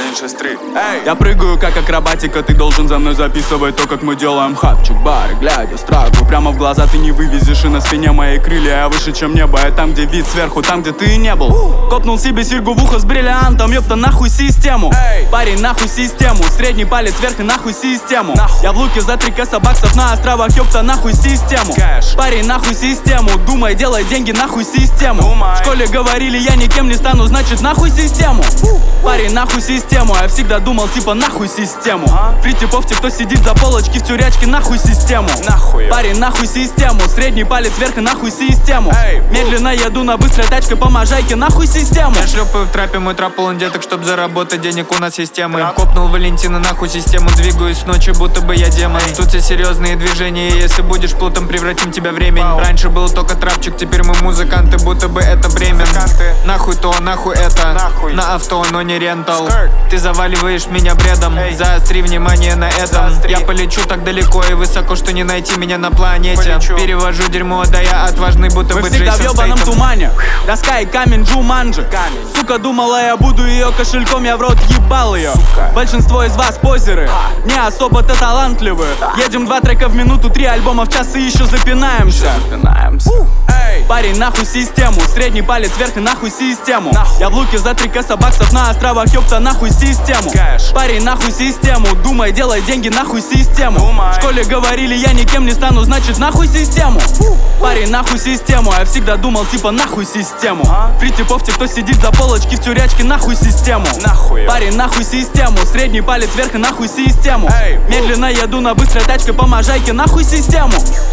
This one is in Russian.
163. Я прыгаю как акробатика, ты должен за мной записывать то, как мы делаем хапчик, бары, глядя страгу прямо в глаза ты не вывезешь, и на спине мои крылья, я выше, чем небо. Я там, где вид сверху, там, где ты не был. Копнул себе серьгу в ухо с бриллиантом, ёпта, нахуй систему. Парень, нахуй систему, средний палец вверх и нахуй систему. Я в луке за 3 кэса баксов на островах, ёпта, нахуй систему. Парень, нахуй систему, думай, делай деньги, нахуй систему. В школе говорили, я никем не стану, значит, нахуй систему. Парень, нахуй систему, я всегда думал, типа, нахуй систему. Фри типов, те, кто сидит за полочки в тюрячке, нахуй систему. Парень, нахуй систему, средний палец вверх и нахуй систему. Медленно еду на быстрой тачке по можайке, нахуй систему. Я шлепаю в трапе, мой трап полон деток, чтоб заработать денег, у нас системы. Копнул Валентина, нахуй систему, двигаюсь ночью, будто бы я демон. Тут все серьезные движения, если будешь плутом, превратим тебя в ремень. Раньше был только трапчик, теперь мы музыканты, будто бы это бремен. Нахуй то, нахуй это, на авто, но не рентал. Ты заваливаешь меня бредом, заостри внимание на этом. Я полечу так далеко и высоко, что не найти меня на планете. Перевожу дерьмо, да я отважный, будто бы Джейсон Стейтем. Вы всегда в ёбаном тумане, доска и камень Джуманджи. Сука, думала, я буду ее кошельком, я в рот ебал ее. Большинство из вас позеры, не особо-то талантливы. Едем 2 трека в минуту, 3 альбома в час и еще запинаемся. Парень, нахуй систему, средний палец вверх и нахуй систему. Я в луке за 3 кэса баксов на островах, ёпта, нахуй систему. Парень, нахуй систему, думай, делай деньги, нахуй систему. В школе говорили, я никем не стану, значит, нахуй систему. Парень, нахуй систему, я всегда думал, типа, нахуй систему. Фри типов, те, кто сидит за полочки в тюрячке, нахуй систему. Парень, нахуй систему, средний палец вверх и нахуй систему. Медленно еду на быстрой тачке по можайке, нахуй систему.